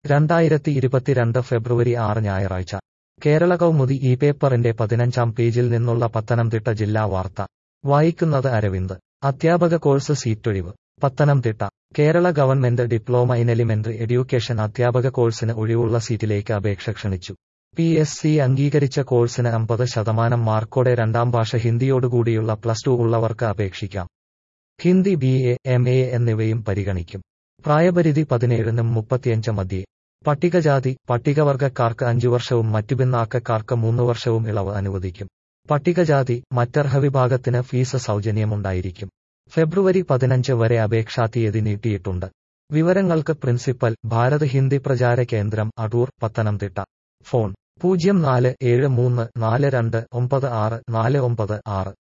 2022 ഫെബ്രുവരി 6 ഞായറാഴ്ച കേരള കൗമുദി ഈ പേപ്പറിന്റെ 15-ാം പേജിൽ നിന്നുള്ള പത്തനംതിട്ട ജില്ലാ വാർത്ത വായിക്കുന്നത് അരവിന്ദ്. അധ്യാപക കോഴ്സ് സീറ്റൊഴിവ്. Pathanamthitta Kerala government diploma in elementary education അധ്യാപക കോഴ്സിന് ഒഴിവുള്ള സീറ്റിലേക്ക് അപേക്ഷ ക്ഷണിച്ചു. PSC അംഗീകരിച്ച കോഴ്സിന് 50% മാർക്കോടെ രണ്ടാം ഭാഷ ഹിന്ദിയോടുകൂടിയുള്ള +2 ഉള്ളവർക്ക് അപേക്ഷിക്കാം. ഹിന്ദി BA, MA എന്നിവയും പരിഗണിക്കും. പ്രായപരിധി 17-നും 35 മധ്യേ. പട്ടികജാതി പട്ടികവർഗക്കാർക്ക് 5 വർഷവും മറ്റു പിന്നാക്കക്കാർക്ക് 3 വർഷവും ഇളവ് അനുവദിക്കും. പട്ടികജാതി മറ്റർഹ വിഭാഗത്തിന് ഫീസ് സൗജന്യമുണ്ടായിരിക്കും. ഫെബ്രുവരി 15 വരെ അപേക്ഷാതീയതി നീട്ടിയിട്ടുണ്ട്. വിവരങ്ങൾക്ക് പ്രിൻസിപ്പൽ, ഭാരത് ഹിന്ദി പ്രചാര കേന്ദ്രം, അടൂർ, പത്തനംതിട്ട. ഫോൺ 047342964946.